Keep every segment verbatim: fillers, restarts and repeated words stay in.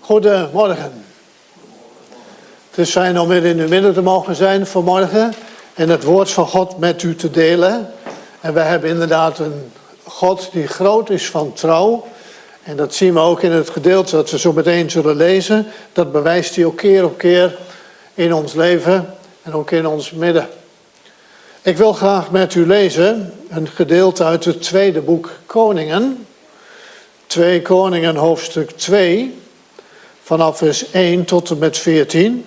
Goedemorgen. Het is fijn om weer in uw midden te mogen zijn vanmorgen en het woord van God met u te delen. En wij hebben inderdaad een God die groot is van trouw. En dat zien we ook in het gedeelte dat we zo meteen zullen lezen. Dat bewijst hij ook keer op keer in ons leven en ook in ons midden. Ik wil graag met u lezen een gedeelte uit het tweede boek Koningen. twee Koningen hoofdstuk twee, vanaf vers één tot en met veertien.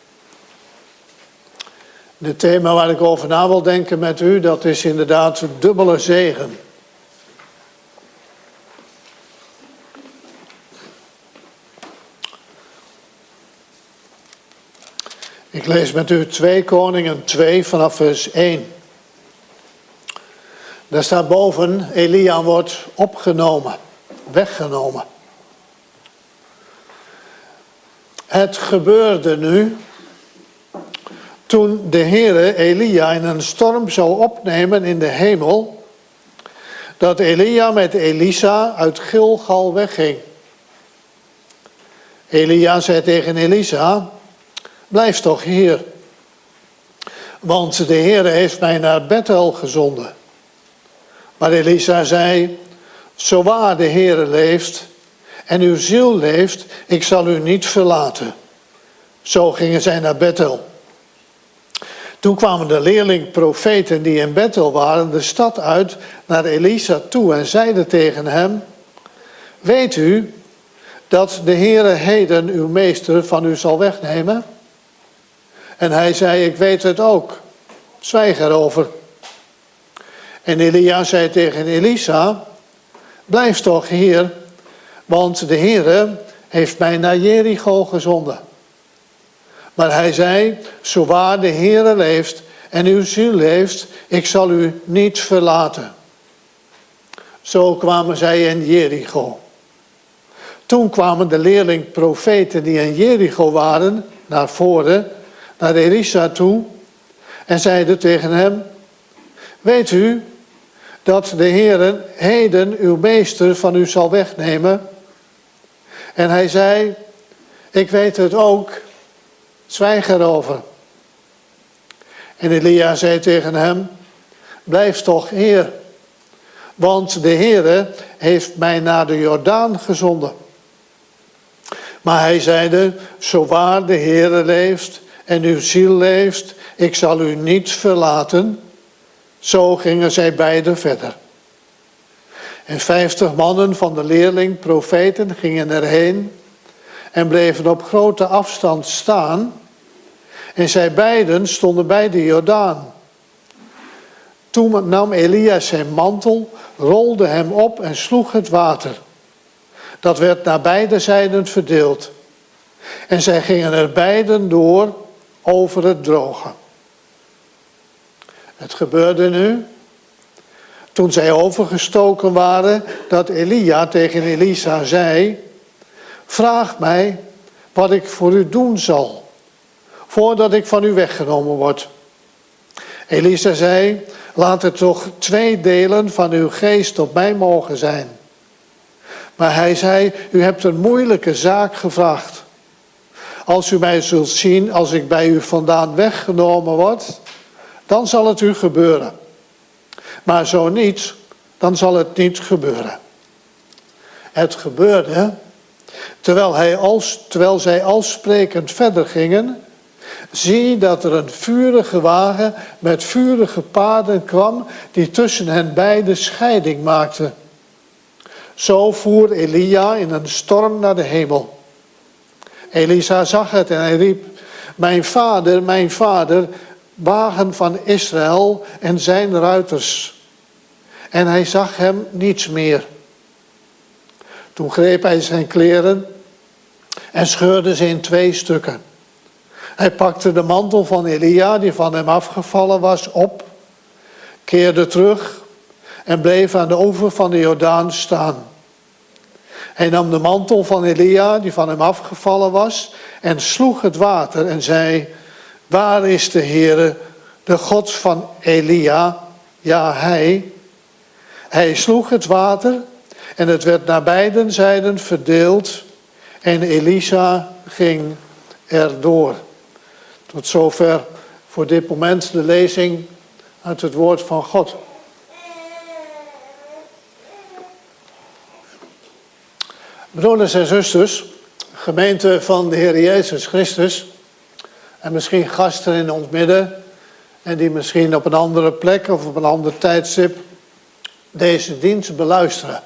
Het thema waar ik over na wil denken met u, dat is inderdaad dubbele zegen. Ik lees met u twee Koningen twee vanaf vers één. Daar staat boven, Elia wordt opgenomen, weggenomen. Het gebeurde nu, toen de Heere Elia in een storm zou opnemen in de hemel, dat Elia met Elisa uit Gilgal wegging. Elia zei tegen Elisa, blijf toch hier, want de Heere heeft mij naar Bethel gezonden. Maar Elisa zei, zo waar de Heere leeft en uw ziel leeft, ik zal u niet verlaten. Zo gingen zij naar Bethel. Toen kwamen de leerling-profeten die in Bethel waren de stad uit naar Elisa toe en zeiden tegen hem, weet u dat de Heere heden uw meester van u zal wegnemen? En hij zei, ik weet het ook, zwijg erover. En Elia zei tegen Elisa, blijf toch hier, want de Heere heeft mij naar Jericho gezonden. Maar hij zei, zo waar de Heere leeft en uw ziel leeft, ik zal u niet verlaten. Zo kwamen zij in Jericho. Toen kwamen de leerling-profeten die in Jericho waren, naar voren, naar Elisa toe, en zeiden tegen hem, weet u dat de Heere heden uw meester van u zal wegnemen? En hij zei, ik weet het ook, zwijg erover. En Elia zei tegen hem, blijf toch hier, want de Heere heeft mij naar de Jordaan gezonden. Maar hij zeide, zo waar de Heere leeft en uw ziel leeft, ik zal u niet verlaten. Zo gingen zij beiden verder. En vijftig mannen van de leerling, profeten, gingen erheen en bleven op grote afstand staan. En zij beiden stonden bij de Jordaan. Toen nam Elia zijn mantel, rolde hem op en sloeg het water. Dat werd naar beide zijden verdeeld. En zij gingen er beiden door over het droge. Het gebeurde nu, toen zij overgestoken waren, dat Elia tegen Elisa zei, vraag mij wat ik voor u doen zal, voordat ik van u weggenomen word. Elisa zei, laat er toch twee delen van uw geest op mij mogen zijn. Maar hij zei, u hebt een moeilijke zaak gevraagd. Als u mij zult zien als ik bij u vandaan weggenomen word, dan zal het u gebeuren. Maar zo niet, dan zal het niet gebeuren. Het gebeurde, terwijl, hij als, terwijl zij al sprekend verder gingen, zie dat er een vurige wagen met vurige paarden kwam, die tussen hen beiden scheiding maakte. Zo voer Elia in een storm naar de hemel. Elisa zag het en hij riep, mijn vader, mijn vader, wagen van Israël en zijn ruiters. En hij zag hem niets meer. Toen greep hij zijn kleren en scheurde ze in twee stukken. Hij pakte de mantel van Elia, die van hem afgevallen was, op, keerde terug en bleef aan de oever van de Jordaan staan. Hij nam de mantel van Elia, die van hem afgevallen was, en sloeg het water en zei, waar is de Heere, de God van Elia? Ja, hij. Hij sloeg het water en het werd naar beiden zijden verdeeld en Elisa ging erdoor. Tot zover voor dit moment de lezing uit het woord van God. Broeders en zusters, gemeente van de Heer Jezus Christus, en misschien gasten in ons midden, en die misschien op een andere plek of op een ander tijdstip deze dienst beluisteren.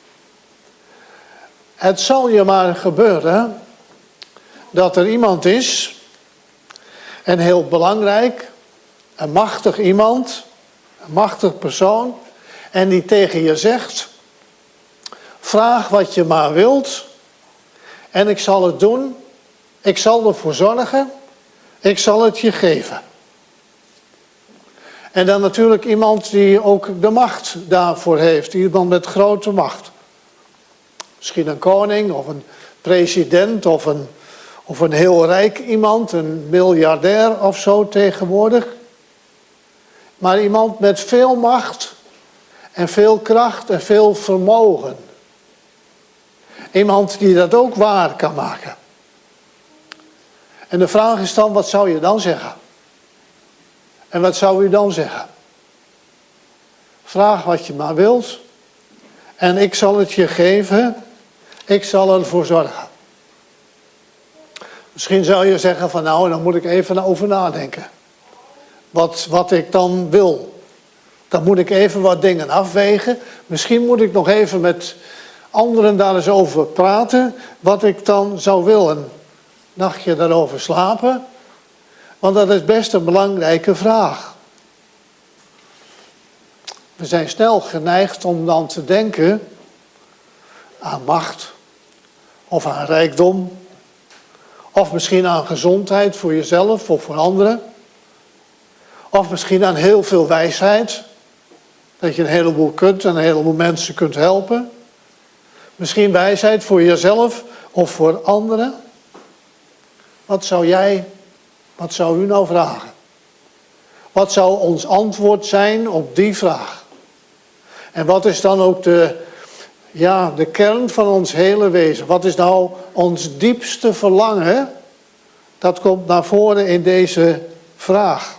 Het zal je maar gebeuren dat er iemand is, en heel belangrijk, een machtig iemand, een machtig persoon, en die tegen je zegt: vraag wat je maar wilt en ik zal het doen, ik zal ervoor zorgen, ik zal het je geven. En dan natuurlijk iemand die ook de macht daarvoor heeft, iemand met grote macht. Misschien een koning of een president of een, of een heel rijk iemand, een miljardair of zo tegenwoordig. Maar iemand met veel macht en veel kracht en veel vermogen. Iemand die dat ook waar kan maken. En de vraag is dan, wat zou je dan zeggen? En wat zou u dan zeggen? Vraag wat je maar wilt en ik zal het je geven, ik zal ervoor zorgen. Misschien zou je zeggen van nou, dan moet ik even over nadenken. Wat, wat ik dan wil. Dan moet ik even wat dingen afwegen. Misschien moet ik nog even met anderen daar eens over praten, wat ik dan zou willen. Een nachtje daarover slapen. Want dat is best een belangrijke vraag. We zijn snel geneigd om dan te denken aan macht, of aan rijkdom, of misschien aan gezondheid voor jezelf of voor anderen. Of misschien aan heel veel wijsheid, dat je een heleboel kunt en een heleboel mensen kunt helpen. Misschien wijsheid voor jezelf of voor anderen. Wat zou jij, wat zou u nou vragen? Wat zou ons antwoord zijn op die vraag? En wat is dan ook de, ja, de kern van ons hele wezen? Wat is nou ons diepste verlangen? Dat komt naar voren in deze vraag.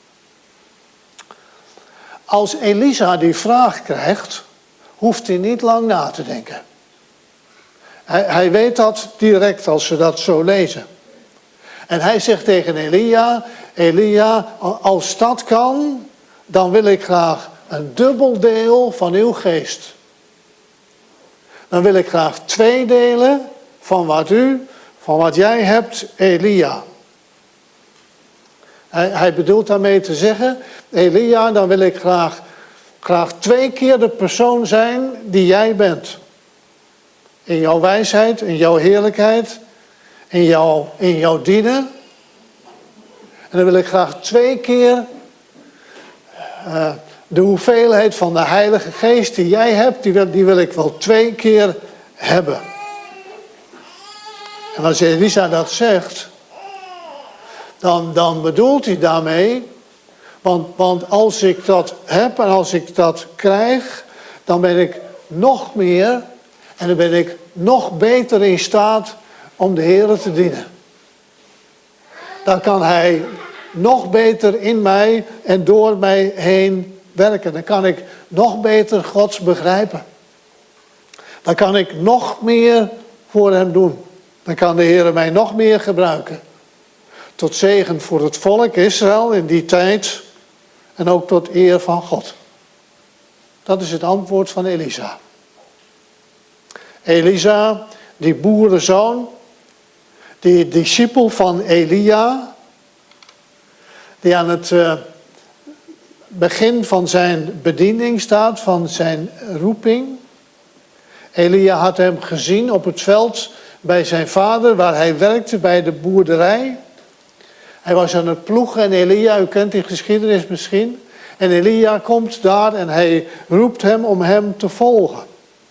Als Elisa die vraag krijgt, hoeft hij niet lang na te denken. Hij, hij weet dat direct als ze dat zo lezen. En hij zegt tegen Elia: Elia, als dat kan, dan wil ik graag een dubbel deel van uw geest. Dan wil ik graag twee delen van wat u, van wat jij hebt, Elia. Hij, hij bedoelt daarmee te zeggen: Elia, dan wil ik graag, graag twee keer de persoon zijn die jij bent. In jouw wijsheid, in jouw heerlijkheid, in jouw, in jouw dienen. En dan wil ik graag twee keer uh, de hoeveelheid van de Heilige Geest die jij hebt, die wil, die wil ik wel twee keer hebben. En als Elisa dat zegt, dan, dan bedoelt hij daarmee, want, want als ik dat heb en als ik dat krijg, dan ben ik nog meer en dan ben ik nog beter in staat om de Heer te dienen. Dan kan Hij nog beter in mij en door mij heen werken. Dan kan ik nog beter Gods begrijpen. Dan kan ik nog meer voor Hem doen. Dan kan de Heer mij nog meer gebruiken. Tot zegen voor het volk Israël in die tijd. En ook tot eer van God. Dat is het antwoord van Elisa. Elisa, die boerenzoon, die discipel van Elia, die aan het uh, begin van zijn bediening staat, van zijn roeping. Elia had hem gezien op het veld bij zijn vader, waar hij werkte bij de boerderij. Hij was aan het ploegen en Elia, u kent die geschiedenis misschien. En Elia komt daar en hij roept hem om hem te volgen.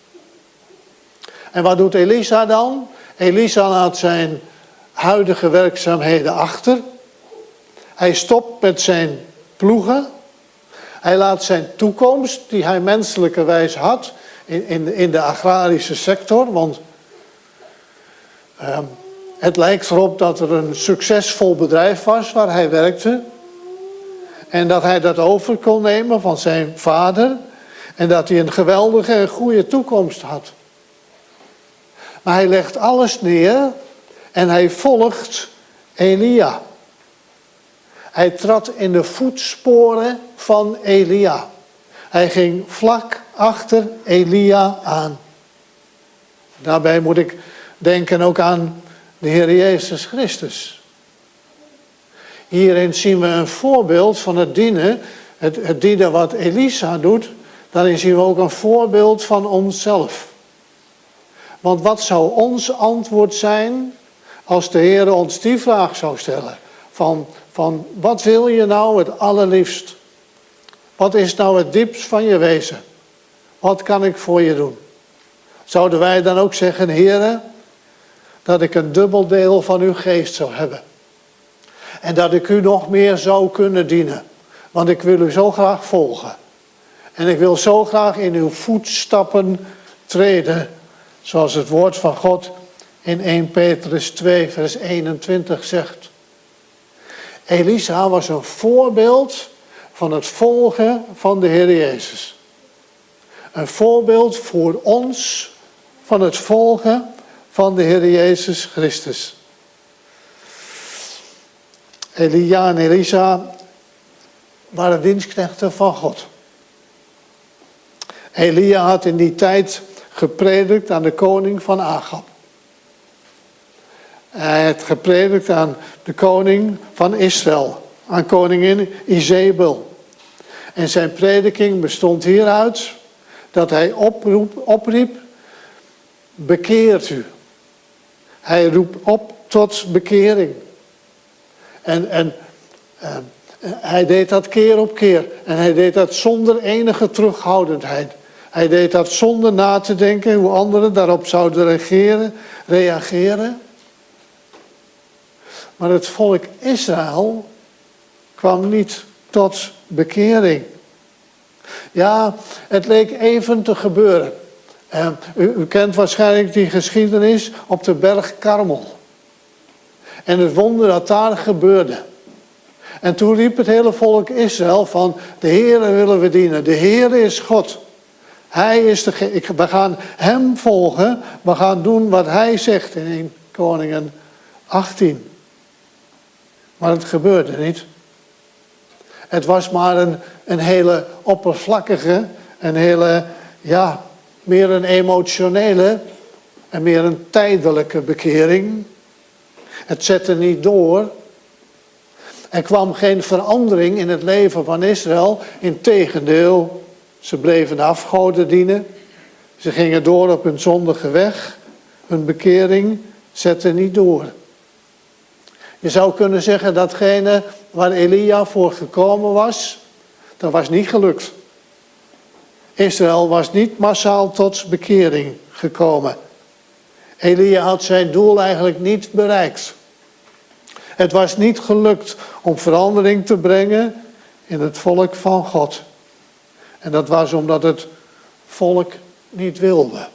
En wat doet Elisa dan? Elisa laat zijn huidige werkzaamheden achter. Hij stopt met zijn ploegen. Hij laat zijn toekomst, die hij menselijkerwijs had, in, in, in de agrarische sector. Want Uh, het lijkt erop dat er een succesvol bedrijf was waar hij werkte. En dat hij dat over kon nemen van zijn vader. En dat hij een geweldige en goede toekomst had. Maar hij legt alles neer en hij volgt Elia. Hij trad in de voetsporen van Elia. Hij ging vlak achter Elia aan. Daarbij moet ik denken ook aan de Heer Jezus Christus. Hierin zien we een voorbeeld van het dienen. Het, het dienen wat Elisa doet. Daarin zien we ook een voorbeeld van onszelf. Want wat zou ons antwoord zijn als de Heer ons die vraag zou stellen? Van, van wat wil je nou het allerliefst? Wat is nou het diepst van je wezen? Wat kan ik voor je doen? Zouden wij dan ook zeggen, Heere, dat ik een dubbel deel van uw geest zou hebben? En dat ik u nog meer zou kunnen dienen. Want ik wil u zo graag volgen. En ik wil zo graag in uw voetstappen treden. Zoals het woord van God in eerste Petrus twee vers eenentwintig zegt. Elisa was een voorbeeld van het volgen van de Heer Jezus. Een voorbeeld voor ons van het volgen van de Heer Jezus Christus. Elia en Elisa waren dienstknechten van God. Elia had in die tijd gepredikt aan de koning van Agab. Hij had gepredikt aan de koning van Israël, aan koningin Izebel. En zijn prediking bestond hieruit dat hij oproep, opriep, bekeert u. Hij roept op tot bekering. En, en uh, hij deed dat keer op keer. En hij deed dat zonder enige terughoudendheid. Hij deed dat zonder na te denken hoe anderen daarop zouden reageren. reageren. Maar het volk Israël kwam niet tot bekering. Ja, het leek even te gebeuren. Uh, u, u kent waarschijnlijk die geschiedenis op de berg Karmel. En het wonder dat daar gebeurde. En toen riep het hele volk Israël van, de Heere willen we dienen. De Heere is God. Hij is de, we gaan hem volgen. We gaan doen wat hij zegt in eerste Koningen achttien. Maar het gebeurde niet. Het was maar een, een hele oppervlakkige, een hele, ja, meer een emotionele en meer een tijdelijke bekering. Het zette niet door. Er kwam geen verandering in het leven van Israël. Integendeel, ze bleven de afgoden dienen. Ze gingen door op hun zondige weg. Hun bekering zette niet door. Je zou kunnen zeggen datgene waar Elia voor gekomen was, dat was niet gelukt. Israël was niet massaal tot bekering gekomen. Elia had zijn doel eigenlijk niet bereikt. Het was niet gelukt om verandering te brengen in het volk van God. En dat was omdat het volk niet wilde.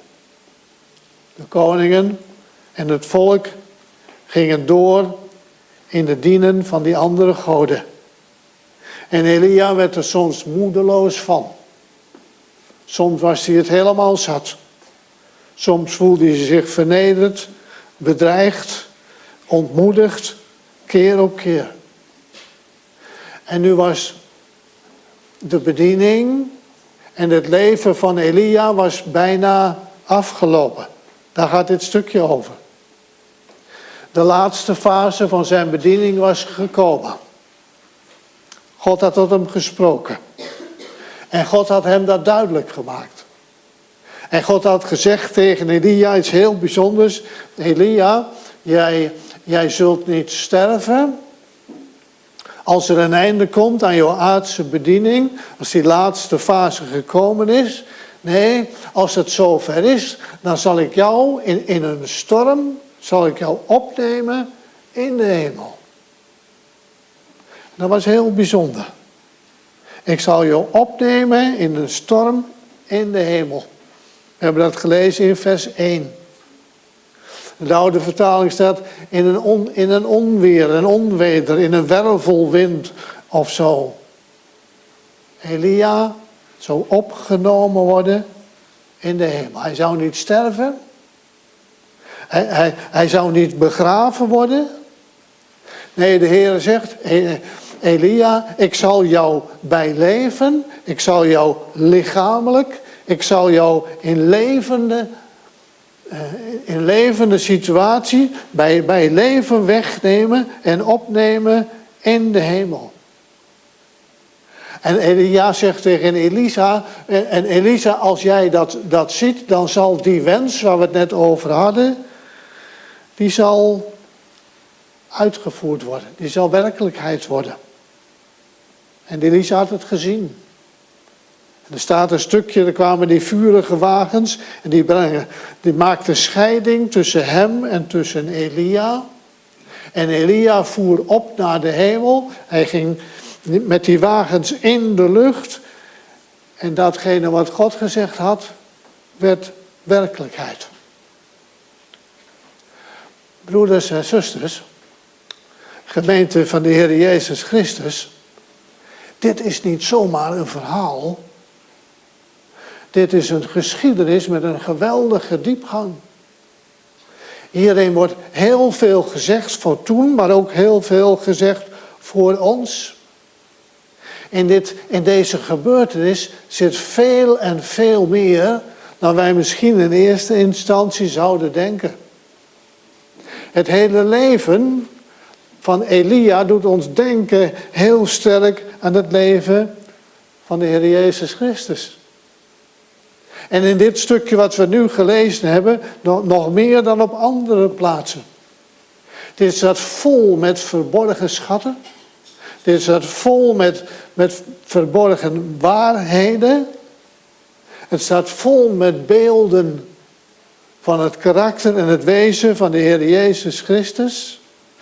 De koningen en het volk gingen door in het dienen van die andere goden. En Elia werd er soms moedeloos van. Soms was hij het helemaal zat. Soms voelde hij zich vernederd, bedreigd, ontmoedigd, keer op keer. En nu was de bediening en het leven van Elia was bijna afgelopen. Daar gaat dit stukje over. De laatste fase van zijn bediening was gekomen. God had tot hem gesproken. En God had hem dat duidelijk gemaakt. En God had gezegd tegen Elia iets heel bijzonders. Elia, jij, jij zult niet sterven. Als er een einde komt aan jouw aardse bediening. Als die laatste fase gekomen is. Nee, als het zover is. Dan zal ik jou in, in een storm. Zal ik jou opnemen in de hemel. Dat was heel bijzonder. Ik zal jou opnemen in een storm in de hemel. We hebben dat gelezen in vers één. De oude vertaling staat in een, on, in een onweer, een onweder, in een wervelwind of zo. Elia zou opgenomen worden in de hemel. Hij zou niet sterven. Hij, hij, hij zou niet begraven worden. Nee, de Heer zegt, Elia, ik zal jou bijleven. Ik zal jou lichamelijk, ik zal jou in levende, in levende situatie, bij, bij leven wegnemen en opnemen in de hemel. En Elia zegt tegen Elisa, en Elisa, als jij dat, dat ziet, dan zal die wens waar we het net over hadden, die zal uitgevoerd worden. Die zal werkelijkheid worden. En Elisa had het gezien. En er staat een stukje, er kwamen die vurige wagens en die, brengen, die maakten scheiding tussen hem en tussen Elia. En Elia voer op naar de hemel. Hij ging met die wagens in de lucht. En datgene wat God gezegd had, werd werkelijkheid. Broeders en zusters, gemeente van de Heer Jezus Christus, dit is niet zomaar een verhaal. Dit is een geschiedenis met een geweldige diepgang. Hierin wordt heel veel gezegd voor toen, maar ook heel veel gezegd voor ons. In, dit, in deze gebeurtenis zit veel en veel meer dan wij misschien in eerste instantie zouden denken. Het hele leven van Elia doet ons denken heel sterk aan het leven van de Heer Jezus Christus. En in dit stukje wat we nu gelezen hebben, nog meer dan op andere plaatsen. Dit staat vol met verborgen schatten. Dit staat vol met, met verborgen waarheden. Het staat vol met beelden van het karakter en het wezen van de Heer Jezus Christus.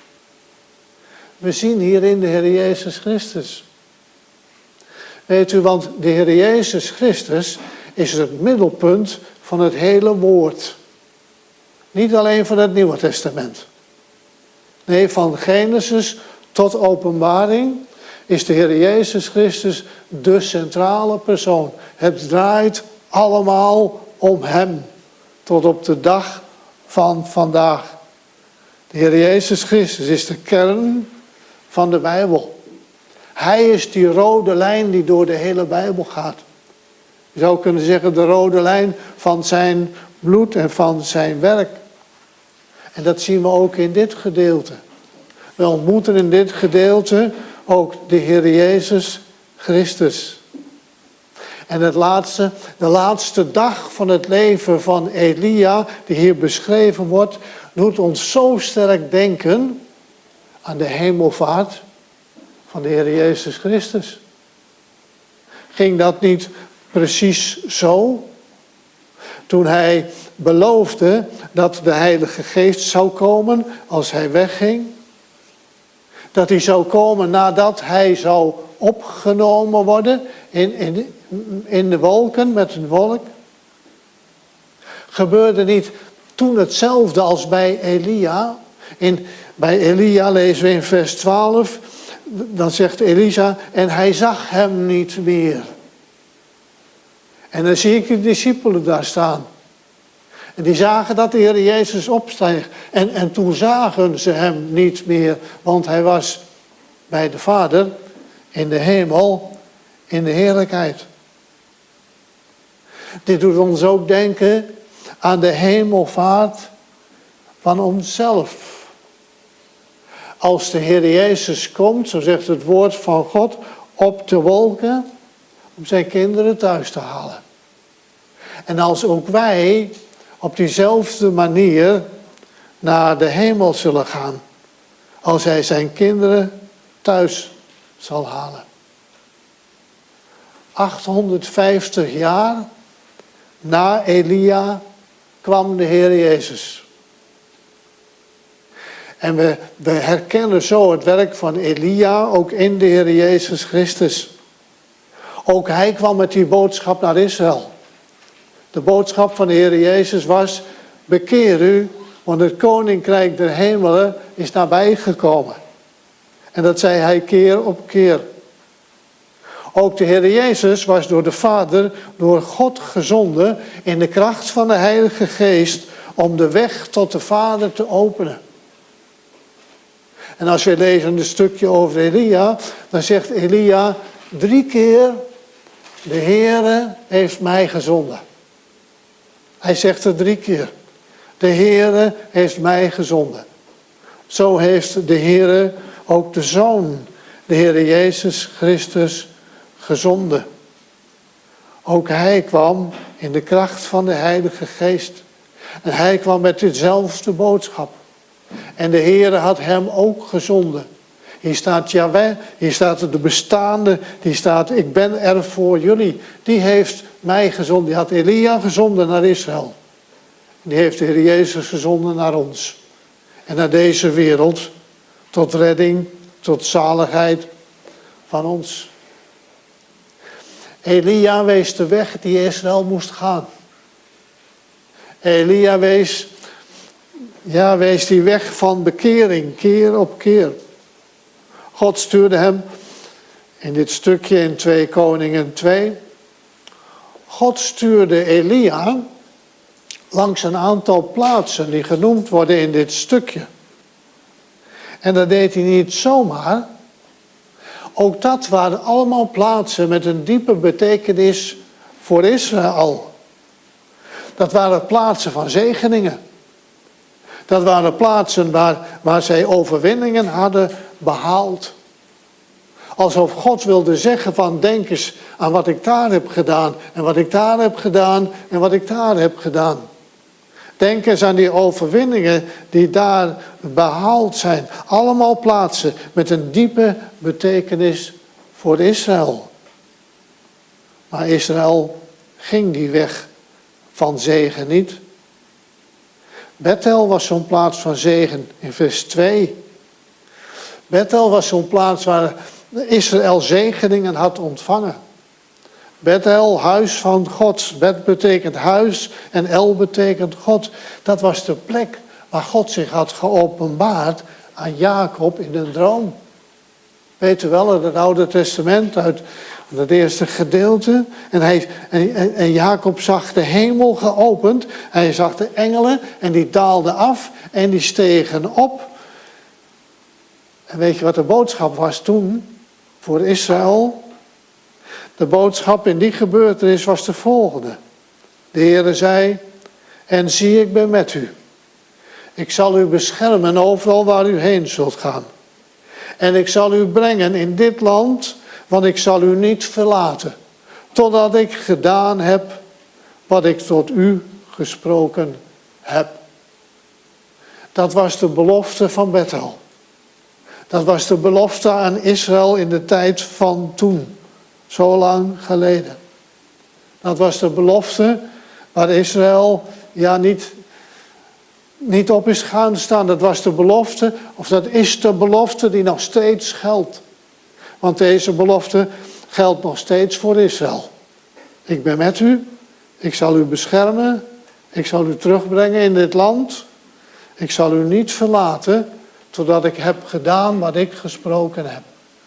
We zien hierin de Heer Jezus Christus. Weet u, want de Heer Jezus Christus is het middelpunt van het hele woord. Niet alleen van het Nieuwe Testament. Nee, van Genesis tot Openbaring is de Heer Jezus Christus de centrale persoon. Het draait allemaal om Hem. Tot op de dag van vandaag. De Heer Jezus Christus is de kern van de Bijbel. Hij is die rode lijn die door de hele Bijbel gaat. Je zou kunnen zeggen de rode lijn van zijn bloed en van zijn werk. En dat zien we ook in dit gedeelte. We ontmoeten in dit gedeelte ook de Heer Jezus Christus. En het laatste, de laatste dag van het leven van Elia, die hier beschreven wordt, doet ons zo sterk denken aan de hemelvaart van de Heer Jezus Christus. Ging dat niet precies zo? Toen hij beloofde dat de Heilige Geest zou komen als hij wegging. Dat hij zou komen nadat hij zou opgenomen worden in, in, in de wolken met een wolk. Gebeurde niet toen hetzelfde als bij Elia. In, bij Elia lezen we in vers twaalf, dan zegt Elisa, en hij zag hem niet meer. En dan zie ik de discipelen daar staan. En die zagen dat de Heer Jezus opsteeg. En, en toen zagen ze hem niet meer, want hij was bij de Vader in de hemel, in de heerlijkheid. Dit doet ons ook denken aan de hemelvaart van onszelf. Als de Heer Jezus komt, zo zegt het woord van God, op de wolken, om zijn kinderen thuis te halen. En als ook wij op diezelfde manier naar de hemel zullen gaan, als hij zijn kinderen thuis zal halen. achthonderdvijftig jaar na Elia kwam de Heer Jezus. En we, we herkennen zo het werk van Elia ook in de Heer Jezus Christus. Ook hij kwam met die boodschap naar Israël. De boodschap van de Heer Jezus was, bekeer u, want het koninkrijk der hemelen is nabij gekomen. En dat zei hij keer op keer. Ook de Heer Jezus was door de Vader, door God gezonden in de kracht van de Heilige Geest om de weg tot de Vader te openen. En als we lezen een stukje over Elia, dan zegt Elia drie keer, de Heere heeft mij gezonden. Hij zegt het drie keer. De Heere heeft mij gezonden. Zo heeft de Heere ook de Zoon, de Heere Jezus Christus, gezonden. Ook hij kwam in de kracht van de Heilige Geest. En hij kwam met dezelfde boodschap. En de Heere had hem ook gezonden. Hier staat Jahweh, hier staat de bestaande, hier staat ik ben er voor jullie. Die heeft mij gezonden, die had Elia gezonden naar Israël. Die heeft de Heer Jezus gezonden naar ons. En naar deze wereld, tot redding, tot zaligheid van ons. Elia wees de weg die Israël moest gaan. Elia wees, ja, wees die weg van bekering, keer op keer. God stuurde hem in dit stukje in twee Koningen twee. God stuurde Elia langs een aantal plaatsen die genoemd worden in dit stukje. En dat deed hij niet zomaar. Ook dat waren allemaal plaatsen met een diepe betekenis voor Israël. Dat waren plaatsen van zegeningen. Dat waren plaatsen waar, waar zij overwinningen hadden behaald. Alsof God wilde zeggen van denk eens aan wat ik daar heb gedaan. En wat ik daar heb gedaan en wat ik daar heb gedaan. Denk eens aan die overwinningen die daar behaald zijn. Allemaal plaatsen met een diepe betekenis voor Israël. Maar Israël ging die weg van zegen niet. Bethel was zo'n plaats van zegen in vers twee. Bethel was zo'n plaats waar Israël zegeningen had ontvangen. Bethel, huis van God. Bet betekent huis en El betekent God. Dat was de plek waar God zich had geopenbaard aan Jacob in een droom. Weet u wel, uit het Oude Testament, uit het eerste gedeelte. En, hij, en, en Jacob zag de hemel geopend. Hij zag de engelen en die daalden af en die stegen op. En weet je wat de boodschap was toen voor Israël? De boodschap in die gebeurtenis was de volgende. De Heere zei, en zie ik ben met u. Ik zal u beschermen overal waar u heen zult gaan. En ik zal u brengen in dit land, want ik zal u niet verlaten. Totdat ik gedaan heb wat ik tot u gesproken heb. Dat was de belofte van Bethel. Dat was de belofte aan Israël in de tijd van toen. Zo lang geleden. Dat was de belofte waar Israël ja, niet, niet op is gaan staan. Dat was de belofte, of dat is de belofte die nog steeds geldt. Want deze belofte geldt nog steeds voor Israël. Ik ben met u, ik zal u beschermen, ik zal u terugbrengen in dit land. Ik zal u niet verlaten totdat ik heb gedaan wat ik gesproken heb.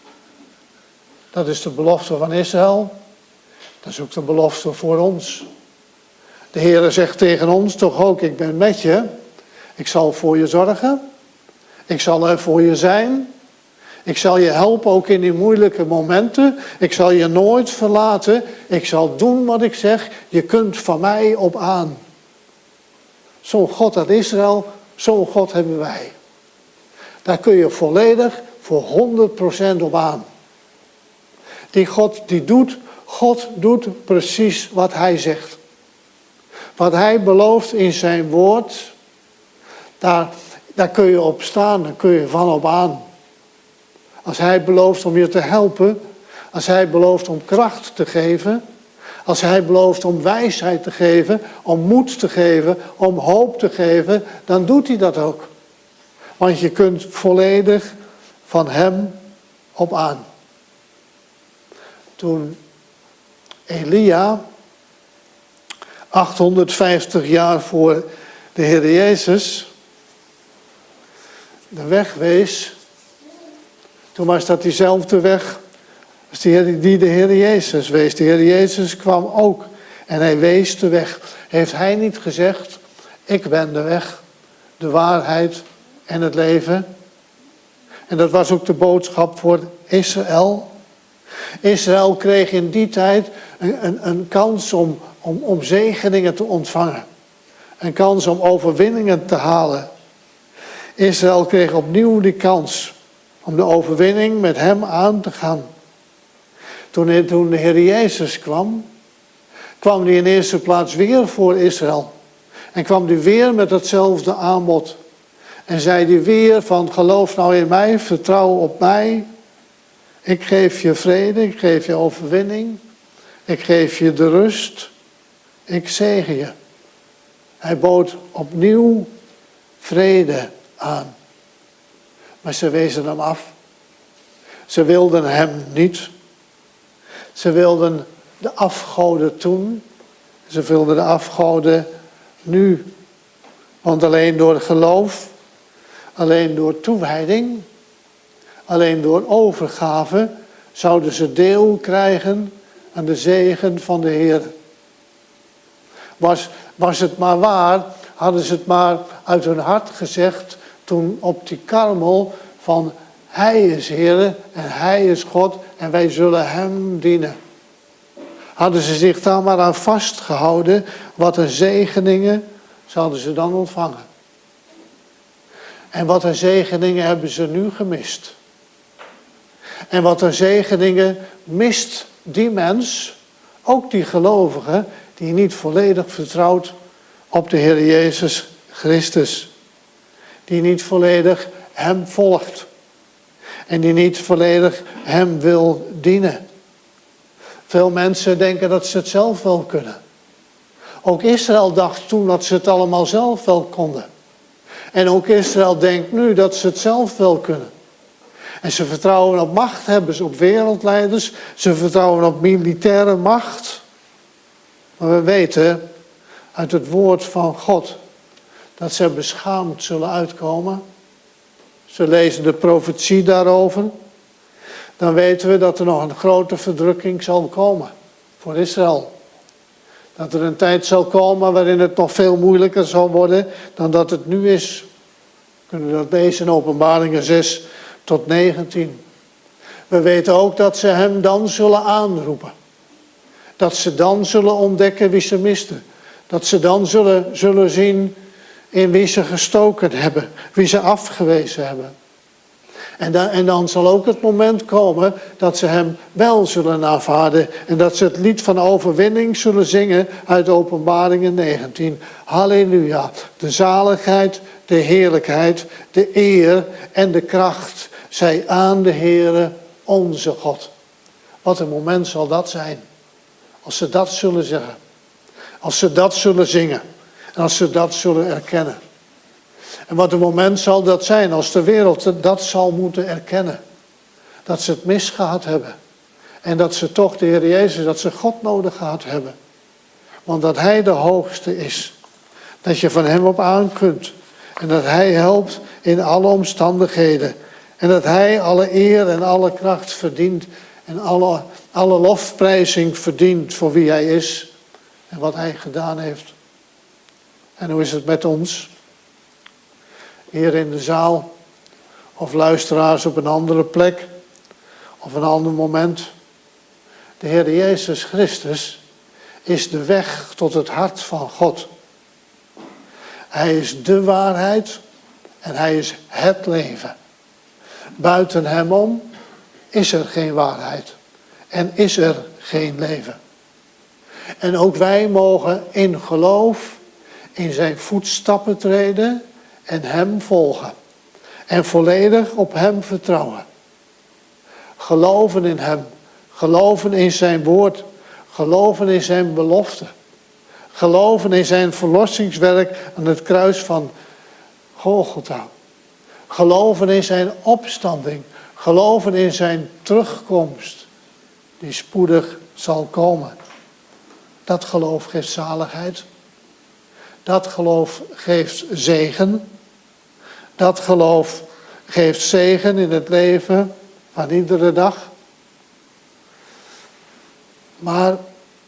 Dat is de belofte van Israël. Dat is ook de belofte voor ons. De Heere zegt tegen ons toch ook, ik ben met je. Ik zal voor je zorgen. Ik zal er voor je zijn. Ik zal je helpen ook in die moeilijke momenten. Ik zal je nooit verlaten. Ik zal doen wat ik zeg. Je kunt van mij op aan. Zo'n God had Israël, zo'n God hebben wij. Daar kun je volledig voor honderd procent op aan. Die God die doet, God doet precies wat hij zegt. Wat hij belooft in zijn woord, daar, daar kun je op staan, daar kun je van op aan. Als hij belooft om je te helpen, als hij belooft om kracht te geven, als hij belooft om wijsheid te geven, om moed te geven, om hoop te geven, dan doet hij dat ook. Want je kunt volledig van hem op aan. Toen Elia achthonderdvijftig jaar voor de Heer Jezus de weg wees, toen was dat diezelfde weg als die, die de Heer Jezus wees. De Heer Jezus kwam ook en hij wees de weg. Heeft hij niet gezegd, ik ben de weg, de waarheid en het leven? En dat was ook de boodschap voor Israël. Israël kreeg in die tijd een, een, een kans om, om, om zegeningen te ontvangen. Een kans om overwinningen te halen. Israël kreeg opnieuw die kans om de overwinning met hem aan te gaan. Toen, toen de Heer Jezus kwam, kwam hij in eerste plaats weer voor Israël. En kwam hij weer met hetzelfde aanbod. En zei hij weer van geloof nou in mij, vertrouw op mij. Ik geef je vrede, ik geef je overwinning. Ik geef je de rust. Ik zegen je. Hij bood opnieuw vrede aan. Maar ze wezen hem af. Ze wilden hem niet. Ze wilden de afgoden toen. Ze wilden de afgoden nu. Want alleen door geloof, alleen door toewijding, alleen door overgave zouden ze deel krijgen aan de zegen van de Heer. Was, was het maar waar, hadden ze het maar uit hun hart gezegd toen op die karmel van Hij is Heer en Hij is God en wij zullen Hem dienen. Hadden ze zich daar maar aan vastgehouden, wat een zegeningen zouden ze dan ontvangen. En wat een zegeningen hebben ze nu gemist. En wat een zegeningen mist die mens, ook die gelovige, die niet volledig vertrouwt op de Heer Jezus Christus. Die niet volledig Hem volgt. En die niet volledig Hem wil dienen. Veel mensen denken dat ze het zelf wel kunnen. Ook Israël dacht toen dat ze het allemaal zelf wel konden. En ook Israël denkt nu dat ze het zelf wel kunnen. En ze vertrouwen op machthebbers, op wereldleiders. Ze vertrouwen op militaire macht. Maar we weten uit het woord van God dat ze beschaamd zullen uitkomen. Ze lezen de profetie daarover. Dan weten we dat er nog een grote verdrukking zal komen voor Israël. Dat er een tijd zal komen waarin het nog veel moeilijker zal worden dan dat het nu is. We kunnen dat lezen in Openbaringen zes tot negentien. We weten ook dat ze hem dan zullen aanroepen. Dat ze dan zullen ontdekken wie ze misten. Dat ze dan zullen, zullen zien in wie ze gestoken hebben. Wie ze afgewezen hebben. En dan, en dan zal ook het moment komen dat ze hem wel zullen aanvaarden. En dat ze het lied van overwinning zullen zingen uit Openbaringen negentien. Halleluja. De zaligheid, de heerlijkheid, de eer en de kracht zij aan de Heere onze God. Wat een moment zal dat zijn. Als ze dat zullen zeggen. Als ze dat zullen zingen. En als ze dat zullen erkennen. En wat een moment zal dat zijn als de wereld dat zal moeten erkennen. Dat ze het misgehad hebben. En dat ze toch de Heer Jezus, dat ze God nodig gehad hebben. Want dat Hij de hoogste is. Dat je van Hem op aan kunt. En dat Hij helpt in alle omstandigheden. En dat Hij alle eer en alle kracht verdient. En alle, alle lofprijzing verdient voor wie Hij is. En wat Hij gedaan heeft. En hoe is het met ons? Hier in de zaal. Of luisteraars op een andere plek. Of een ander moment. De Heer Jezus Christus is de weg tot het hart van God. Hij is de waarheid. En Hij is het leven. Buiten Hem om is er geen waarheid. En is er geen leven. En ook wij mogen in geloof in zijn voetstappen treden en Hem volgen. En volledig op Hem vertrouwen. Geloven in Hem. Geloven in zijn woord. Geloven in zijn belofte. Geloven in zijn verlossingswerk aan het kruis van Golgotha. Geloven in zijn opstanding. Geloven in zijn terugkomst. Die spoedig zal komen. Dat geloof geeft zaligheid. Dat geloof geeft zegen. Dat geloof geeft zegen in het leven van iedere dag. Maar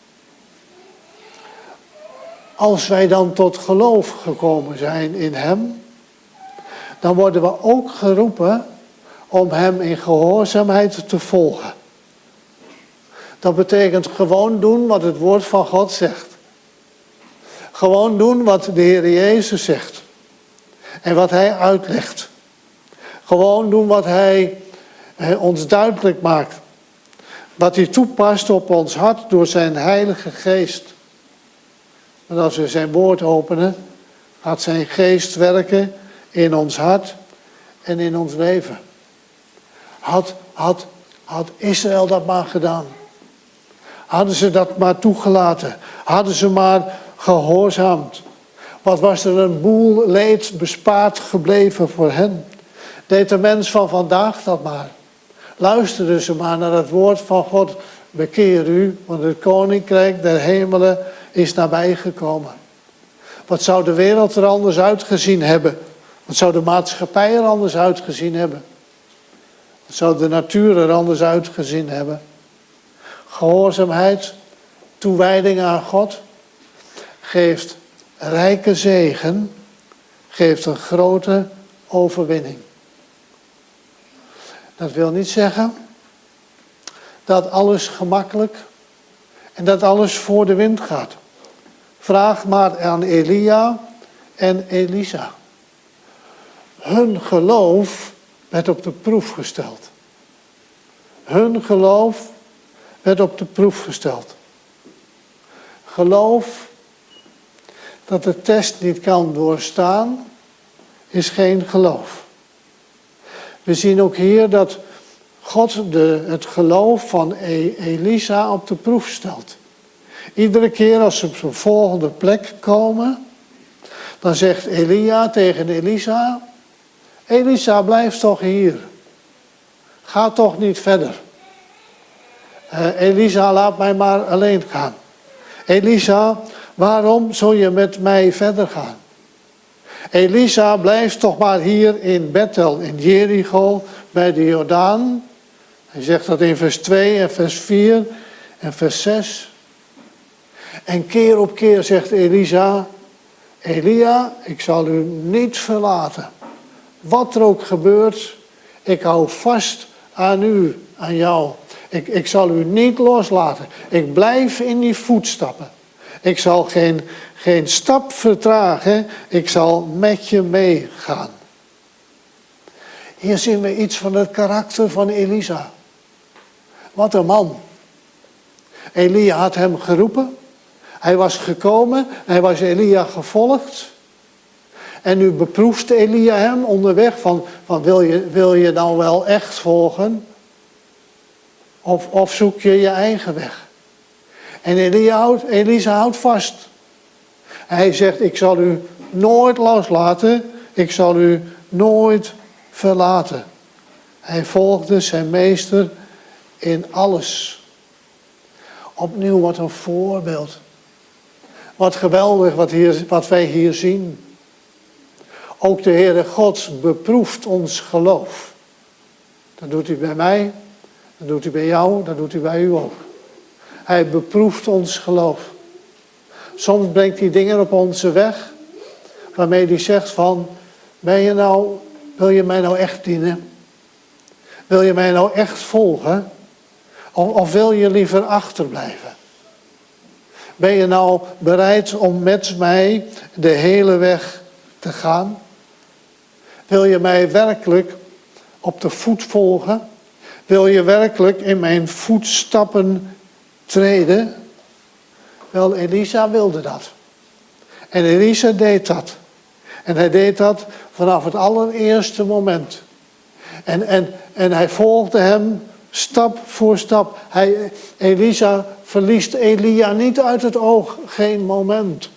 als wij dan tot geloof gekomen zijn in hem, dan worden we ook geroepen om hem in gehoorzaamheid te volgen. Dat betekent gewoon doen wat het woord van God zegt. Gewoon doen wat de Heer Jezus zegt. En wat hij uitlegt. Gewoon doen wat hij ons duidelijk maakt. Wat hij toepast op ons hart door zijn Heilige Geest. Want als we zijn woord openen, gaat zijn geest werken in ons hart en in ons leven. Had, had, had Israël dat maar gedaan. Hadden ze dat maar toegelaten. Hadden ze maar gehoorzaamd. Wat was er een boel leed bespaard gebleven voor hen. Deed de mens van vandaag dat maar. Luisterden ze maar naar het woord van God. Bekeer u, want het koninkrijk der hemelen is nabijgekomen. Wat zou de wereld er anders uitgezien hebben? Wat zou de maatschappij er anders uitgezien hebben? Wat zou de natuur er anders uitgezien hebben? Gehoorzaamheid, toewijding aan God, geeft rijke zegen, geeft een grote overwinning. Dat wil niet zeggen dat alles gemakkelijk en dat alles voor de wind gaat. Vraag maar aan Elia en Elisa. Hun geloof werd op de proef gesteld. Hun geloof werd op de proef gesteld. Geloof dat de test niet kan doorstaan, is geen geloof. We zien ook hier dat God de, het geloof van Elisa op de proef stelt. Iedere keer als ze op zijn volgende plek komen, dan zegt Elia tegen Elisa: Elisa, blijf toch hier. Ga toch niet verder. Uh, Elisa, laat mij maar alleen gaan. Elisa, waarom zou je met mij verder gaan? Elisa, blijf toch maar hier in Bethel, in Jericho, bij de Jordaan. Hij zegt dat in vers twee en vers vier en vers zes. En keer op keer zegt Elisa: Elia, ik zal u niet verlaten. Wat er ook gebeurt, ik hou vast aan u, aan jou. Ik, ik zal u niet loslaten. Ik blijf in die voetstappen. Ik zal geen, geen stap vertragen. Ik zal met je meegaan. Hier zien we iets van het karakter van Elisa. Wat een man. Elia had hem geroepen. Hij was gekomen. Hij was Elia gevolgd. En nu beproefde Elia hem onderweg van, van wil, je, wil je nou wel echt volgen? Of, of zoek je je eigen weg? En Elia houdt, Elisa houdt vast. Hij zegt: ik zal u nooit loslaten. Ik zal u nooit verlaten. Hij volgde zijn meester in alles. Opnieuw, wat een voorbeeld. Wat geweldig wat, hier, wat wij hier zien. Ook de Heere God beproeft ons geloof. Dat doet hij bij mij, dat doet hij bij jou, dat doet hij bij u ook. Hij beproeft ons geloof. Soms brengt hij dingen op onze weg, waarmee hij zegt van: ben je nou, wil je mij nou echt dienen? Wil je mij nou echt volgen? Of, of wil je liever achterblijven? Ben je nou bereid om met mij de hele weg te gaan? Wil je mij werkelijk op de voet volgen? Wil je werkelijk in mijn voetstappen treden? Wel, Elisa wilde dat. En Elisa deed dat. En hij deed dat vanaf het allereerste moment. En, en, en hij volgde hem stap voor stap. Hij, Elisa verliest Elia niet uit het oog, geen moment.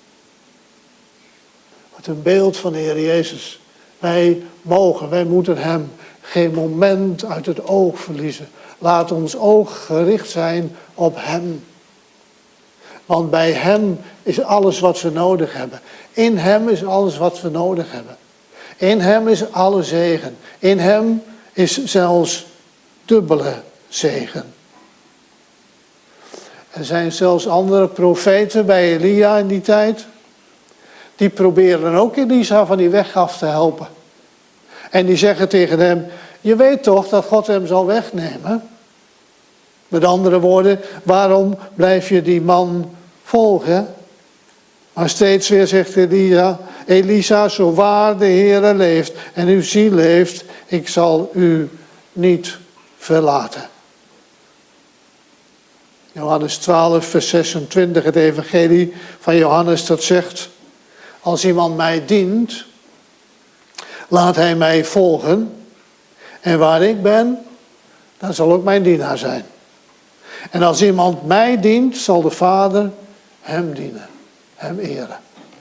Wat een beeld van de Heer Jezus. Wij mogen, wij moeten hem geen moment uit het oog verliezen. Laat ons oog gericht zijn op hem. Want bij hem is alles wat we nodig hebben. In hem is alles wat we nodig hebben. In hem is alle zegen. In hem is zelfs dubbele zegen. Er zijn zelfs andere profeten bij Elia in die tijd. Die proberen ook Elisa van die weg af te helpen. En die zeggen tegen hem, je weet toch dat God hem zal wegnemen? Met andere woorden, waarom blijf je die man volgen? Maar steeds weer zegt Elia, Elisa, zo waar de Heere leeft en uw ziel leeft, ik zal u niet verlaten. Johannes twaalf, vers zesentwintig, het evangelie van Johannes, dat zegt, als iemand mij dient, laat hij mij volgen. En waar ik ben, dan zal ook mijn dienaar zijn. En als iemand mij dient, zal de Vader hem dienen, hem eren.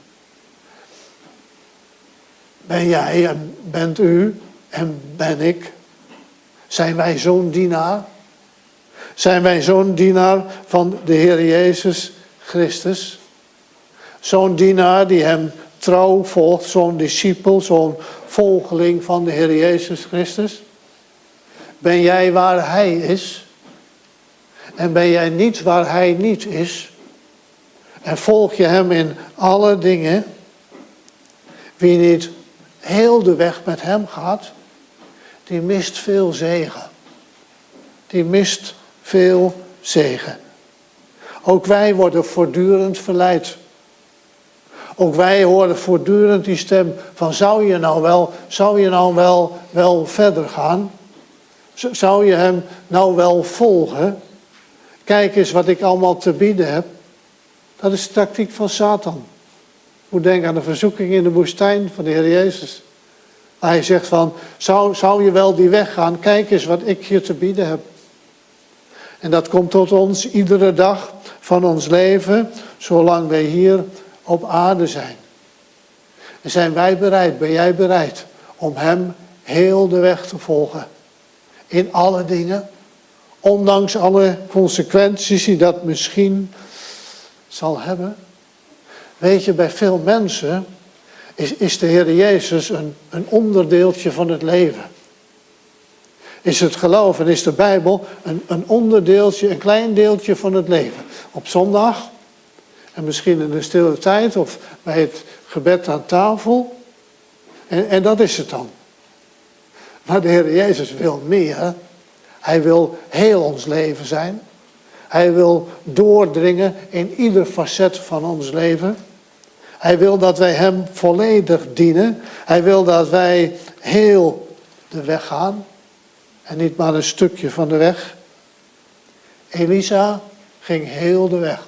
Ben jij en bent u en ben ik, zijn wij zo'n dienaar? Zijn wij zo'n dienaar van de Heer Jezus Christus? Zo'n dienaar die hem trouw volgt, zo'n discipel, zo'n volgeling van de Heer Jezus Christus? Ben jij waar hij is? En ben jij niet waar hij niet is? En volg je hem in alle dingen? Wie niet heel de weg met hem gaat, die mist veel zegen. Die mist veel zegen. Ook wij worden voortdurend verleid. Ook wij horen voortdurend die stem van zou je nou wel, zou je nou wel, wel verder gaan? Zou je hem nou wel volgen? Kijk eens wat ik allemaal te bieden heb. Dat is de tactiek van Satan. Moet denken aan de verzoeking in de woestijn van de Heer Jezus. Waar hij zegt van, zou, zou je wel die weg gaan? Kijk eens wat ik je te bieden heb. En dat komt tot ons iedere dag van ons leven, zolang wij hier op aarde zijn. En zijn wij bereid, ben jij bereid om hem heel de weg te volgen? In alle dingen, ondanks alle consequenties die dat misschien zal hebben. Weet je, bij veel mensen is, is de Heer Jezus een, een onderdeeltje van het leven. Is het geloof en is de Bijbel een, een onderdeeltje, een klein deeltje van het leven. Op zondag, en misschien in de stille tijd of bij het gebed aan tafel. En, en dat is het dan. Maar de Heer Jezus wil meer. Hij wil heel ons leven zijn. Hij wil doordringen in ieder facet van ons leven. Hij wil dat wij hem volledig dienen. Hij wil dat wij heel de weg gaan. En niet maar een stukje van de weg. Elisa ging heel de weg.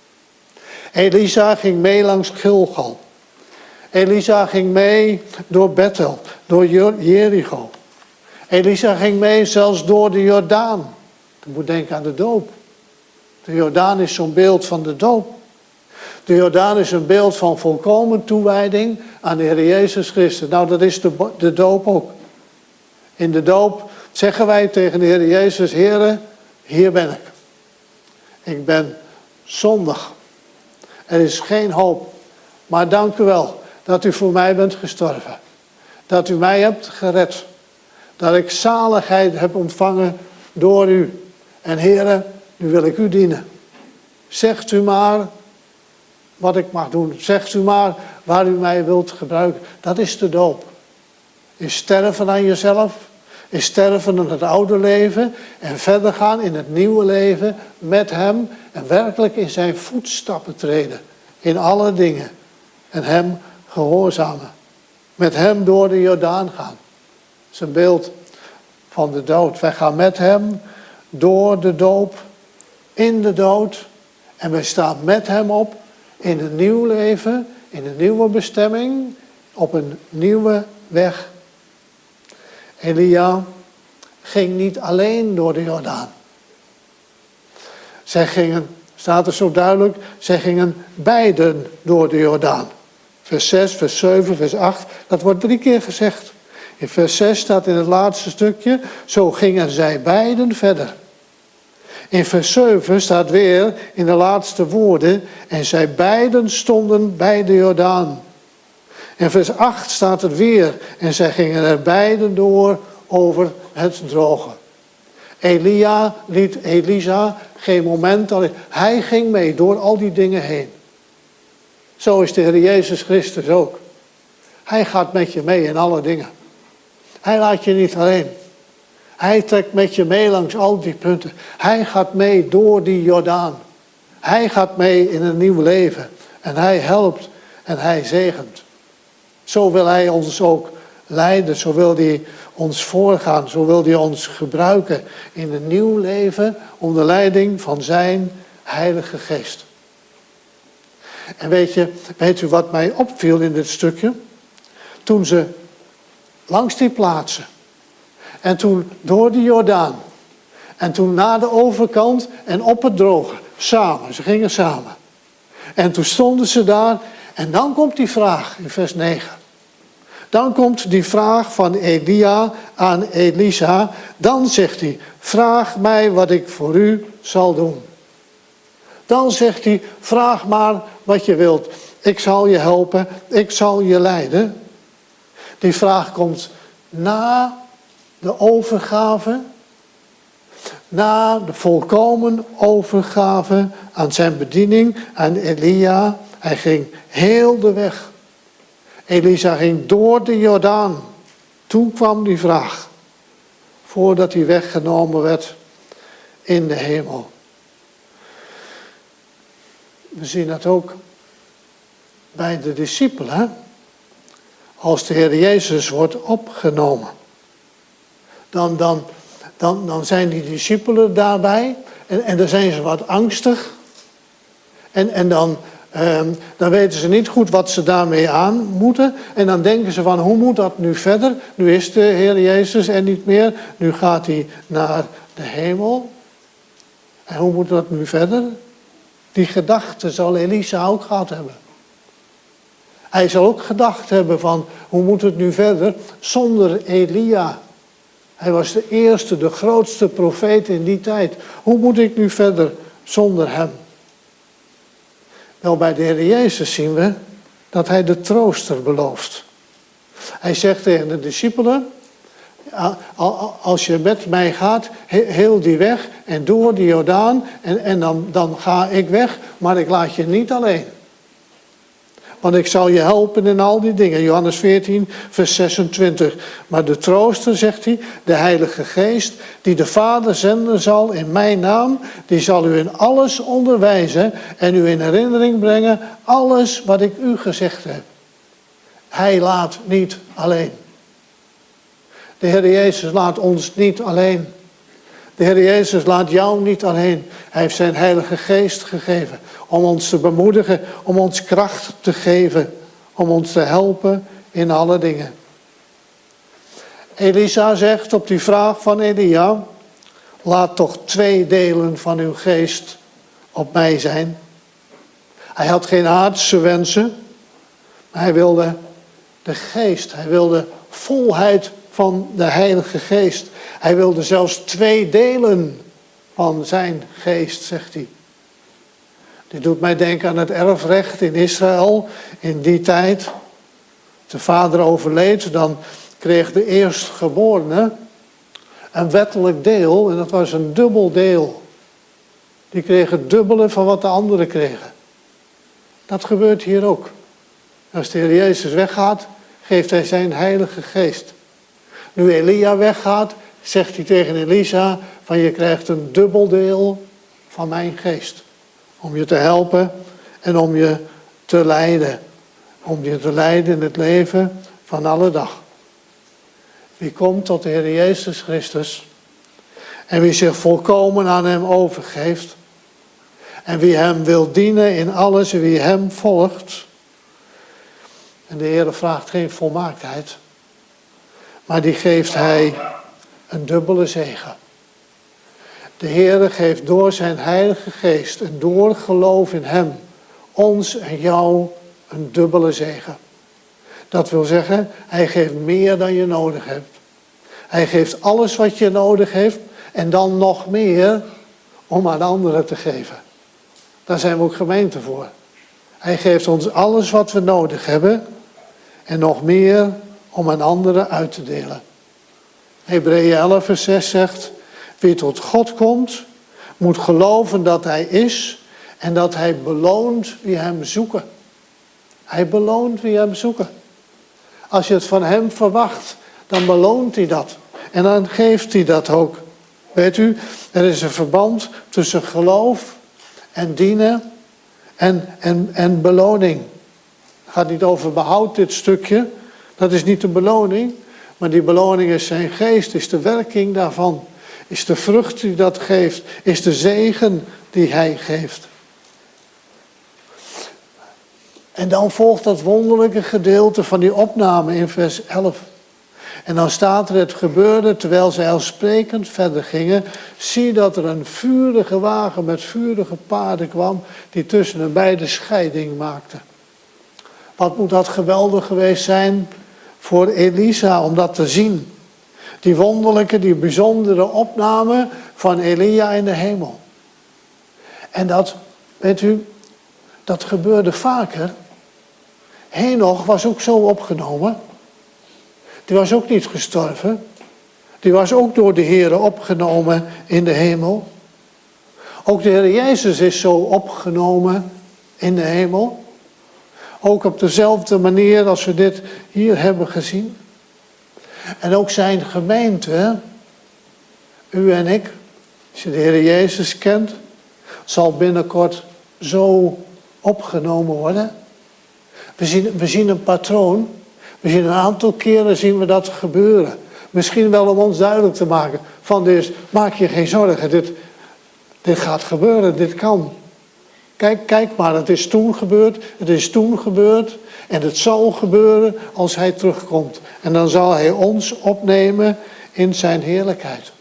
Elisa ging mee langs Gilgal. Elisa ging mee door Bethel, door Jericho. Elisa ging mee zelfs door de Jordaan. Je moet denken aan de doop. De Jordaan is zo'n beeld van de doop. De Jordaan is een beeld van volkomen toewijding aan de Heer Jezus Christus. Nou, dat is de, de doop ook. In de doop zeggen wij tegen de Heer Jezus, Heere, hier ben ik. Ik ben zondig. Er is geen hoop. Maar dank u wel dat u voor mij bent gestorven. Dat u mij hebt gered. Dat ik zaligheid heb ontvangen door u. En Heere, nu wil ik u dienen. Zegt u maar wat ik mag doen. Zegt u maar waar u mij wilt gebruiken. Dat is de doop. Is sterven aan jezelf. Is sterven aan het oude leven. En verder gaan in het nieuwe leven met hem. En werkelijk in zijn voetstappen treden. In alle dingen. En hem gehoorzamen. Met hem door de Jordaan gaan. Dat is een beeld van de dood. Wij gaan met hem door de doop. In de dood. En wij staan met hem op. In een nieuw leven. In een nieuwe bestemming. Op een nieuwe weg. Elia ging niet alleen door de Jordaan. Zij gingen, staat er zo duidelijk, zij gingen beiden door de Jordaan. Vers zes, vers zeven, vers acht, dat wordt drie keer gezegd. In vers zes staat in het laatste stukje, zo gingen zij beiden verder. In vers zeven staat weer in de laatste woorden, en zij beiden stonden bij de Jordaan. In vers acht staat het weer. En zij gingen er beiden door over het droge. Elia liet Elisa geen moment alleen. Hij ging mee door al die dingen heen. Zo is de Heer Jezus Christus ook. Hij gaat met je mee in alle dingen. Hij laat je niet alleen. Hij trekt met je mee langs al die punten. Hij gaat mee door die Jordaan. Hij gaat mee in een nieuw leven. En hij helpt en hij zegent. Zo wil hij ons ook leiden. Zo wil hij ons voorgaan. Zo wil hij ons gebruiken in een nieuw leven onder leiding van zijn Heilige Geest. En weet je, weet u wat mij opviel in dit stukje? Toen ze langs die plaatsen. En toen door de Jordaan. En toen naar de overkant en op het droge. Samen, ze gingen samen. En toen stonden ze daar. En dan komt die vraag in vers negen. Dan komt die vraag van Elia aan Elisa. Dan zegt hij, vraag mij wat ik voor u zal doen. Dan zegt hij, vraag maar wat je wilt. Ik zal je helpen, ik zal je leiden. Die vraag komt na de overgave. Na de volkomen overgave aan zijn bediening, aan Elia. Hij ging heel de weg. Elisa ging door de Jordaan. Toen kwam die vraag. Voordat hij weggenomen werd in de hemel. We zien dat ook bij de discipelen. Als de Heer Jezus wordt opgenomen. Dan, dan, dan, dan zijn die discipelen daarbij. En, en dan zijn ze wat angstig. En, en dan, eh, dan weten ze niet goed wat ze daarmee aan moeten. En dan denken ze van, hoe moet dat nu verder? Nu is de Heer Jezus er niet meer. Nu gaat hij naar de hemel. En hoe moet dat nu verder? Die gedachte zal Elisa ook gehad hebben. Hij zal ook gedacht hebben van, hoe moet het nu verder zonder Elia? Hij was de eerste, de grootste profeet in die tijd. Hoe moet ik nu verder zonder hem? Wel, bij de Heer Jezus zien we dat hij de trooster belooft. Hij zegt tegen de discipelen, als je met mij gaat, heel die weg en door die Jordaan, en, en dan, dan ga ik weg, maar ik laat je niet alleen. Want ik zal je helpen in al die dingen. Johannes veertien, vers zesentwintig. Maar de trooster, zegt hij, de Heilige Geest, die de Vader zenden zal in mijn naam, die zal u in alles onderwijzen en u in herinnering brengen alles wat ik u gezegd heb. Hij laat niet alleen. De Heer Jezus laat ons niet alleen. De Heer Jezus laat jou niet alleen. Hij heeft zijn Heilige Geest gegeven. Om ons te bemoedigen, om ons kracht te geven. Om ons te helpen in alle dingen. Elisa zegt op die vraag van Elia. Laat toch twee delen van uw geest op mij zijn. Hij had geen aardse wensen. Maar hij wilde de geest. Hij wilde volheid van de Heilige Geest. Hij wilde zelfs twee delen van zijn geest, zegt hij. Dit doet mij denken aan het erfrecht in Israël in die tijd. Als de vader overleed, dan kreeg de eerstgeborene een wettelijk deel. En dat was een dubbel deel. Die kreeg het dubbele van wat de anderen kregen. Dat gebeurt hier ook. Als de Heer Jezus weggaat, geeft hij zijn Heilige Geest. Nu Elia weggaat, zegt hij tegen Elisa, van je krijgt een dubbel deel van mijn geest. Om je te helpen en om je te leiden. Om je te leiden in het leven van alle dag. Wie komt tot de Heer Jezus Christus en wie zich volkomen aan hem overgeeft en wie hem wil dienen in alles en wie hem volgt. En de Heer vraagt geen volmaaktheid, maar die geeft hij een dubbele zegen. De Heer geeft door zijn Heilige Geest en door geloof in hem ons en jou een dubbele zegen. Dat wil zeggen, hij geeft meer dan je nodig hebt. Hij geeft alles wat je nodig hebt en dan nog meer om aan anderen te geven. Daar zijn we ook gemeente voor. Hij geeft ons alles wat we nodig hebben en nog meer om aan anderen uit te delen. Hebreeën elf vers zes zegt, wie tot God komt, moet geloven dat hij is en dat hij beloont wie hem zoeken. Hij beloont wie hem zoeken. Als je het van hem verwacht, dan beloont hij dat. En dan geeft hij dat ook. Weet u, er is een verband tussen geloof en dienen en, en, en beloning. Het gaat niet over behoud dit stukje. Dat is niet de beloning. Maar die beloning is zijn geest, is de werking daarvan. Is de vrucht die dat geeft. Is de zegen die hij geeft. En dan volgt dat wonderlijke gedeelte van die opname in vers elf. En dan staat er, het gebeurde terwijl zij al sprekend verder gingen. Zie dat er een vurige wagen met vurige paarden kwam, die tussen hen beide scheiding maakte. Wat moet dat geweldig geweest zijn voor Elisa om dat te zien. Die wonderlijke, die bijzondere opname van Elia in de hemel. En dat, weet u, dat gebeurde vaker. Henoch was ook zo opgenomen. Die was ook niet gestorven. Die was ook door de Heer opgenomen in de hemel. Ook de Heer Jezus is zo opgenomen in de hemel. Ook op dezelfde manier als we dit hier hebben gezien. En ook zijn gemeente, u en ik, als je de Heer Jezus kent, zal binnenkort zo opgenomen worden. We zien, we zien een patroon. We zien een aantal keren zien we dat gebeuren. Misschien wel om ons duidelijk te maken. Van dus, maak je geen zorgen. Dit, dit gaat gebeuren. Dit kan. Kijk, kijk maar. Het is toen gebeurd. Het is toen gebeurd. En het zal gebeuren als hij terugkomt. En dan zal hij ons opnemen in zijn heerlijkheid.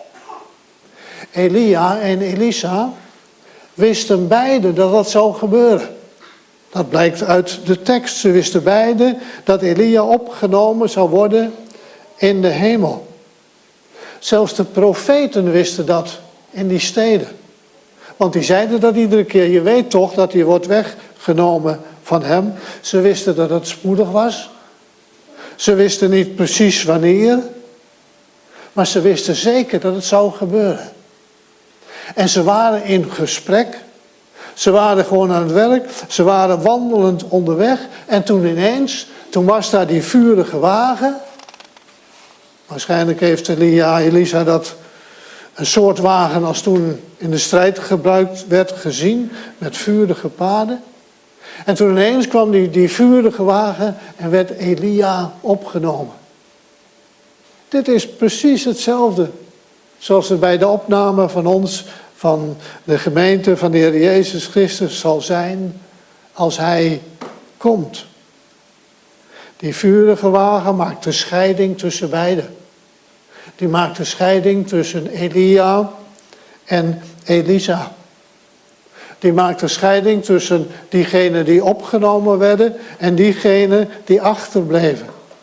Elia en Elisa wisten beide dat dat zou gebeuren. Dat blijkt uit de tekst. Ze wisten beide dat Elia opgenomen zou worden in de hemel. Zelfs de profeten wisten dat in die steden. Want die zeiden dat iedere keer. Je weet toch dat hij wordt weggenomen van hem. Ze wisten dat het spoedig was. Ze wisten niet precies wanneer. Maar ze wisten zeker dat het zou gebeuren. En ze waren in gesprek. Ze waren gewoon aan het werk. Ze waren wandelend onderweg. En toen ineens, toen was daar die vurige wagen. Waarschijnlijk heeft Elia, Elisa dat een soort wagen als toen in de strijd gebruikt werd gezien. Met vurige paarden. En toen ineens kwam die, die vurige wagen en werd Elia opgenomen. Dit is precies hetzelfde. Zoals het bij de opname van ons, van de gemeente van de Heer Jezus Christus zal zijn als hij komt. Die vurige wagen maakt de scheiding tussen beiden. Die maakt de scheiding tussen Elia en Elisa. Die maakt de scheiding tussen diegenen die opgenomen werden en diegenen die achterbleven.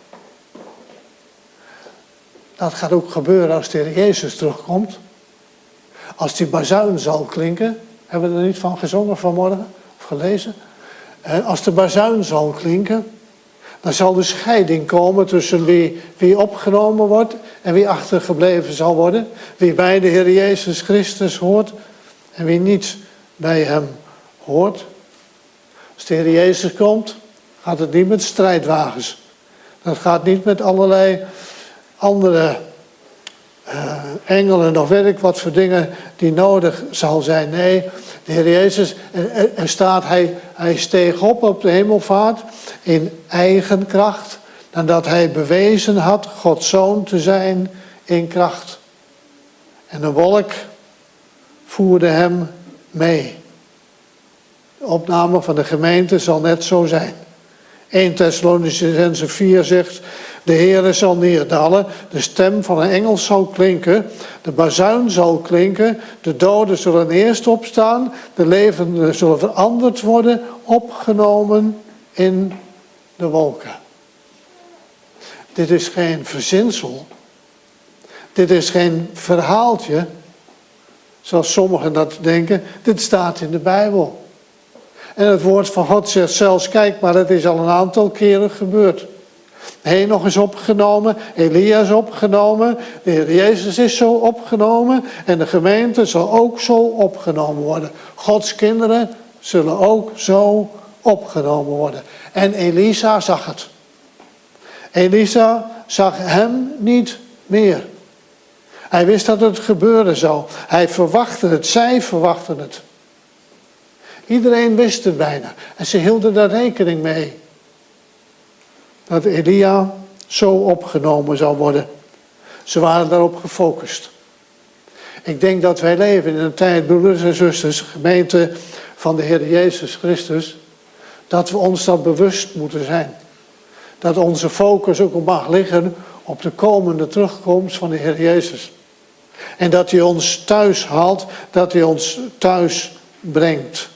Dat gaat ook gebeuren als de Heer Jezus terugkomt. Als die bazuin zal klinken. Hebben we er niet van gezongen vanmorgen? Of gelezen? Als de bazuin zal klinken. Dan zal de scheiding komen tussen wie, wie opgenomen wordt en wie achtergebleven zal worden. Wie bij de Heer Jezus Christus hoort en wie niet bij hem hoort. Als de Heer Jezus komt, gaat het niet met strijdwagens. Dat gaat niet met allerlei andere uh, engelen of weet ik wat voor dingen die nodig zal zijn. Nee, de Heer Jezus, er, er staat, hij, hij steeg op op de hemelvaart in eigen kracht. Nadat hij bewezen had Gods zoon te zijn in kracht. En een wolk voerde hem mee. De opname van de gemeente zal net zo zijn. Eerste Thessalonicenzen vier zegt, de Heere zal neerdalen, de stem van een engel zal klinken, de bazuin zal klinken, de doden zullen eerst opstaan, de levenden zullen veranderd worden, opgenomen in de wolken. Dit is geen verzinsel. Dit is geen verhaaltje, zoals sommigen dat denken. Dit staat in de Bijbel. En het woord van God zegt zelfs, kijk maar, het is al een aantal keren gebeurd. Henoch is opgenomen, Elia is opgenomen, de Heer Jezus is zo opgenomen en de gemeente zal ook zo opgenomen worden. Gods kinderen zullen ook zo opgenomen worden. En Elisa zag het. Elisa zag hem niet meer. Hij wist dat het gebeuren zou. Hij verwachtte het, zij verwachten het. Iedereen wist het bijna. En ze hielden daar rekening mee. Dat Elia zo opgenomen zou worden. Ze waren daarop gefocust. Ik denk dat wij leven in een tijd, broeders en zusters, gemeente van de Heer Jezus Christus, dat we ons dat bewust moeten zijn. Dat onze focus ook mag liggen op de komende terugkomst van de Heer Jezus. En dat hij ons thuis haalt, dat hij ons thuis brengt.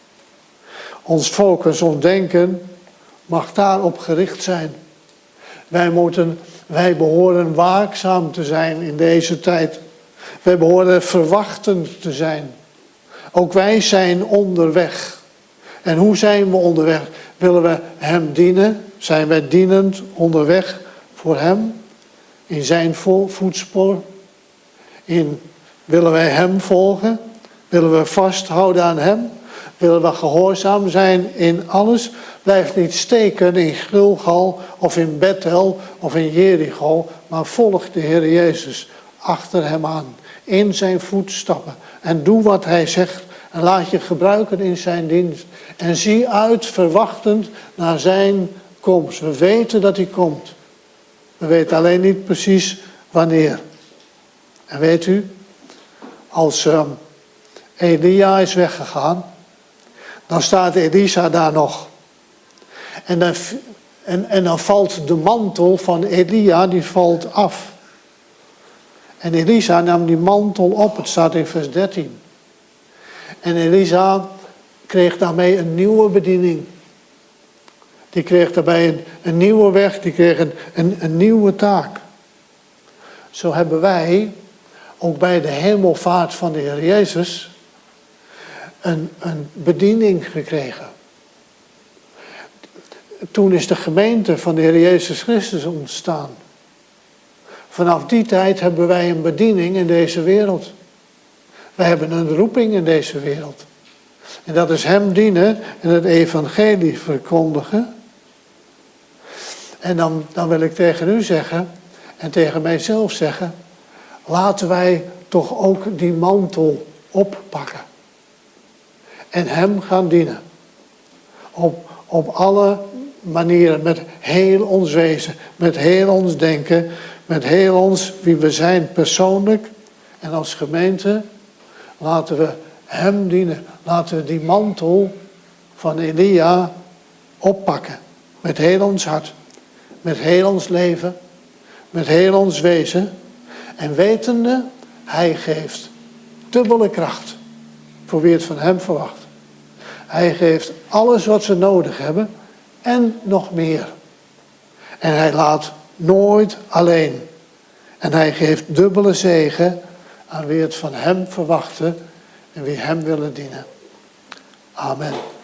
Ons focus, ons denken mag daarop gericht zijn. Wij moeten, wij behoren waakzaam te zijn in deze tijd. Wij behoren verwachtend te zijn. Ook wij zijn onderweg. En hoe zijn we onderweg? Willen we hem dienen? Zijn wij dienend onderweg voor hem? In zijn voetspoor? In, willen wij hem volgen? Willen we vasthouden aan hem? Willen we gehoorzaam zijn in alles? Blijf niet steken in Gilgal of in Bethel of in Jericho, maar volg de Heer Jezus achter hem aan, in zijn voetstappen. En doe wat hij zegt en laat je gebruiken in zijn dienst. En zie uit verwachtend naar zijn komst. We weten dat hij komt. We weten alleen niet precies wanneer. En weet u, als uh, Elia is weggegaan, dan staat Elisa daar nog. En dan, en, en dan valt de mantel van Elia, die valt af. En Elisa nam die mantel op, het staat in vers dertien. En Elisa kreeg daarmee een nieuwe bediening. Die kreeg daarbij een, een nieuwe weg, die kreeg een, een, een nieuwe taak. Zo hebben wij, ook bij de hemelvaart van de Heer Jezus, een, een bediening gekregen. Toen is de gemeente van de Heer Jezus Christus ontstaan. Vanaf die tijd hebben wij een bediening in deze wereld. Wij hebben een roeping in deze wereld. En dat is hem dienen en het evangelie verkondigen. En dan, dan wil ik tegen u zeggen, en tegen mijzelf zeggen, laten wij toch ook die mantel oppakken. En hem gaan dienen. Op, op alle manieren, met heel ons wezen, met heel ons denken, met heel ons wie we zijn persoonlijk en als gemeente. Laten we hem dienen. Laten we die mantel van Elia oppakken. Met heel ons hart. Met heel ons leven. Met heel ons wezen. En wetende, hij geeft dubbele kracht. Voor wie het van hem verwacht. Hij geeft alles wat ze nodig hebben. En nog meer. En hij laat nooit alleen. En hij geeft dubbele zegen aan wie het van hem verwachten en wie hem willen dienen. Amen.